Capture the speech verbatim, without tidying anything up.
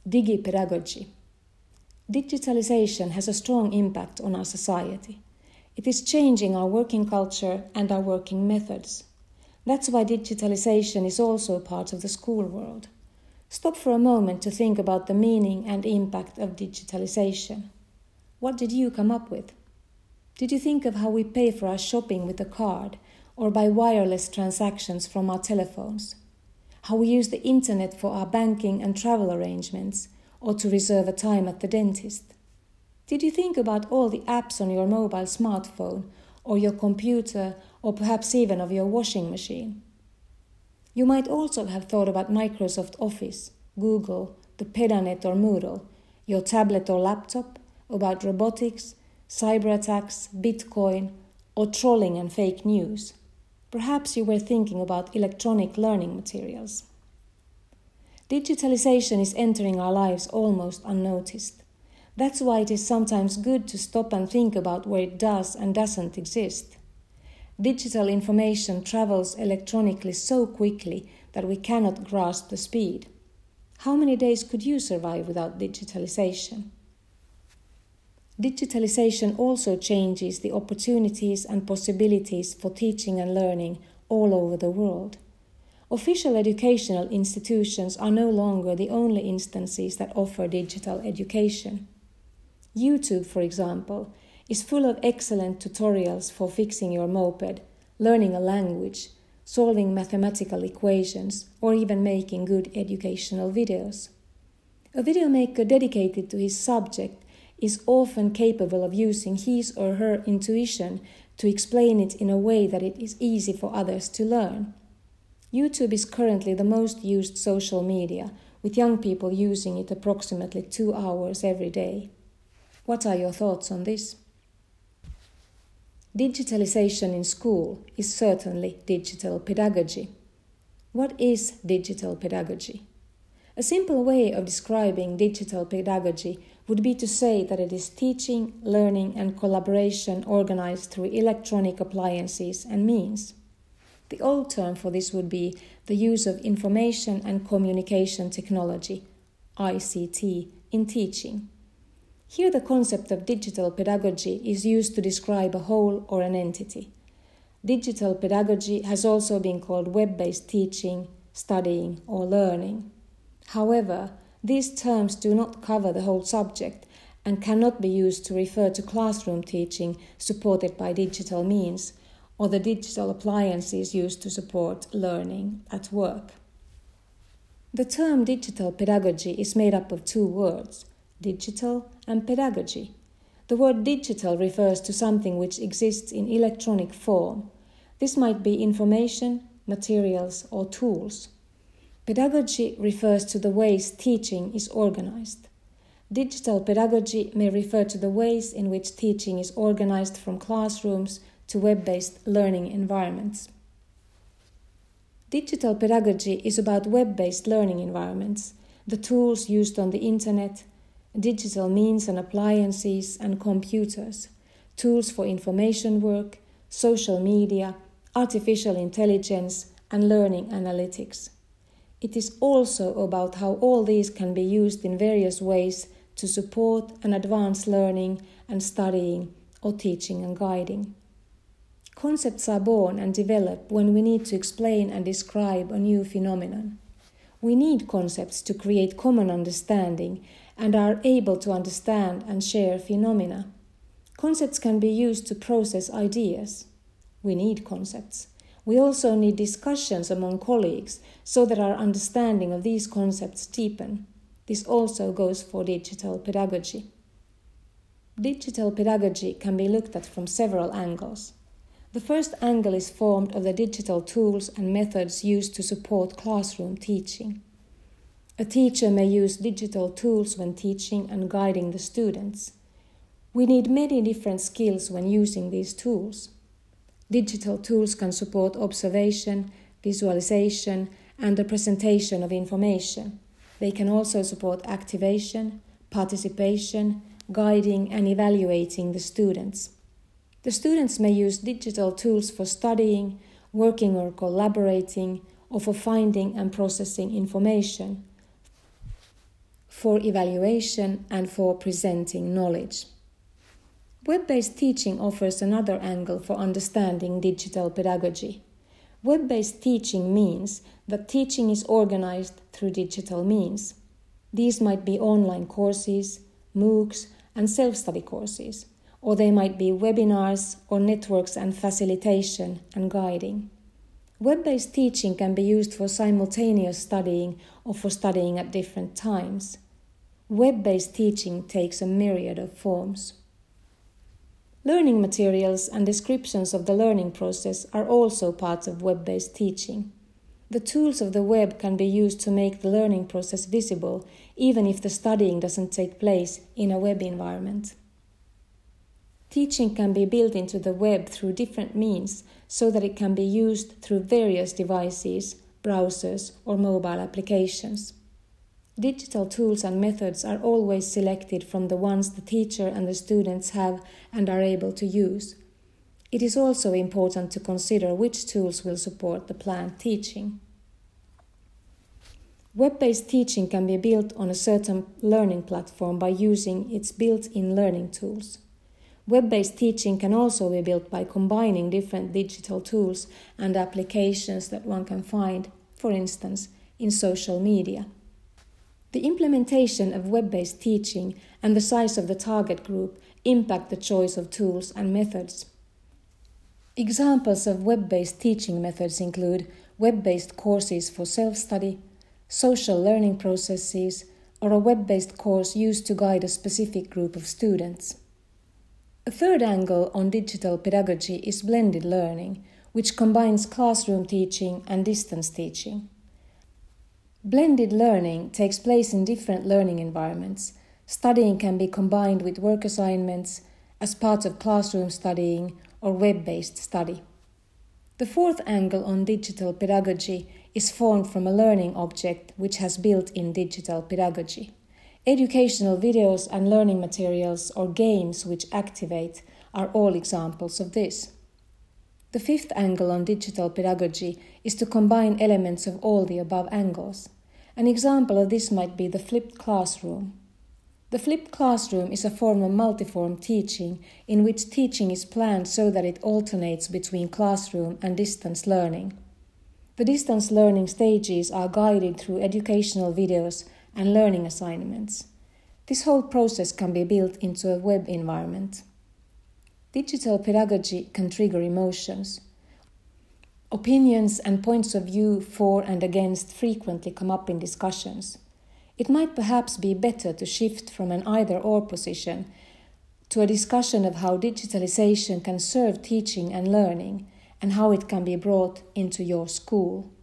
Digipedagogy. Digitalization has a strong impact on our society. It is changing our working culture and our working methods. That's why digitalization is also a part of the school world. Stop for a moment to think about the meaning and impact of digitalization. What did you come up with? Did you think of how we pay for our shopping with a card or by wireless transactions from our telephones? How we use the internet for our banking and travel arrangements or to reserve a time at the dentist? Did you think about all the apps on your mobile smartphone or your computer or perhaps even of your washing machine? You might also have thought about Microsoft Office, Google, the Pedanet or Moodle, your tablet or laptop, about robotics, cyber attacks, Bitcoin, or trolling and fake news. Perhaps you were thinking about electronic learning materials. Digitalization is entering our lives almost unnoticed. That's why it is sometimes good to stop and think about where it does and doesn't exist. Digital information travels electronically so quickly that we cannot grasp the speed. How many days could you survive without digitalization? Digitalization also changes the opportunities and possibilities for teaching and learning all over the world. Official educational institutions are no longer the only instances that offer digital education. YouTube, for example, is full of excellent tutorials for fixing your moped, learning a language, solving mathematical equations, or even making good educational videos. A video maker dedicated to his subject is often capable of using his or her intuition to explain it in a way that it is easy for others to learn. YouTube is currently the most used social media, with young people using it approximately two hours every day. What are your thoughts on this? Digitalization in school is certainly digital pedagogy. What is digital pedagogy? A simple way of describing digital pedagogy would be to say that it is teaching, learning, and collaboration organized through electronic appliances and means. The old term for this would be the use of information and communication technology, I C T, in teaching. Here the concept of digital pedagogy is used to describe a whole or an entity. Digital pedagogy has also been called web-based teaching, studying, or learning. However, these terms do not cover the whole subject and cannot be used to refer to classroom teaching supported by digital means or the digital appliances used to support learning at work. The term digital pedagogy is made up of two words, digital and pedagogy. The word digital refers to something which exists in electronic form. This might be information, materials, or tools. Pedagogy refers to the ways teaching is organized. Digital pedagogy may refer to the ways in which teaching is organized from classrooms to web-based learning environments. Digital pedagogy is about web-based learning environments, the tools used on the internet, digital means and appliances and computers, tools for information work, social media, artificial intelligence, and learning analytics. It is also about how all these can be used in various ways to support and advance learning and studying or teaching and guiding. Concepts are born and develop when we need to explain and describe a new phenomenon. We need concepts to create common understanding and are able to understand and share phenomena. Concepts can be used to process ideas. We need concepts. We also need discussions among colleagues so that our understanding of these concepts deepen. This also goes for digital pedagogy. Digital pedagogy can be looked at from several angles. The first angle is formed of the digital tools and methods used to support classroom teaching. A teacher may use digital tools when teaching and guiding the students. We need many different skills when using these tools. Digital tools can support observation, visualization, and the presentation of information. They can also support activation, participation, guiding, and evaluating the students. The students may use digital tools for studying, working or collaborating, or for finding and processing information. for evaluation, and for presenting knowledge. Web-based teaching offers another angle for understanding digital pedagogy. Web-based teaching means that teaching is organized through digital means. These might be online courses, MOOCs, and self-study courses, or they might be webinars or networks and facilitation and guiding. Web-based teaching can be used for simultaneous studying or for studying at different times. Web-based teaching takes a myriad of forms. Learning materials and descriptions of the learning process are also parts of web-based teaching. The tools of the web can be used to make the learning process visible, even if the studying doesn't take place in a web environment. Teaching can be built into the web through different means so that it can be used through various devices, browsers, or mobile applications. Digital tools and methods are always selected from the ones the teacher and the students have and are able to use. It is also important to consider which tools will support the planned teaching. Web-based teaching can be built on a certain learning platform by using its built-in learning tools. Web-based teaching can also be built by combining different digital tools and applications that one can find, for instance, in social media. The implementation of web-based teaching and the size of the target group impact the choice of tools and methods. Examples of web-based teaching methods include web-based courses for self-study, social learning processes, or a web-based course used to guide a specific group of students. A third angle on digital pedagogy is blended learning, which combines classroom teaching and distance teaching. Blended learning takes place in different learning environments. Studying can be combined with work assignments, as part of classroom studying, or web-based study. The fourth angle on digital pedagogy is formed from a learning object which has built-in digital pedagogy. Educational videos and learning materials or games which activate are all examples of this. The fifth angle on digital pedagogy is to combine elements of all the above angles. An example of this might be the flipped classroom. The flipped classroom is a form of multiform teaching in which teaching is planned so that it alternates between classroom and distance learning. The distance learning stages are guided through educational videos and learning assignments. This whole process can be built into a web environment. Digital pedagogy can trigger emotions. Opinions and points of view for and against frequently come up in discussions. It might perhaps be better to shift from an either-or position to a discussion of how digitalization can serve teaching and learning and how it can be brought into your school.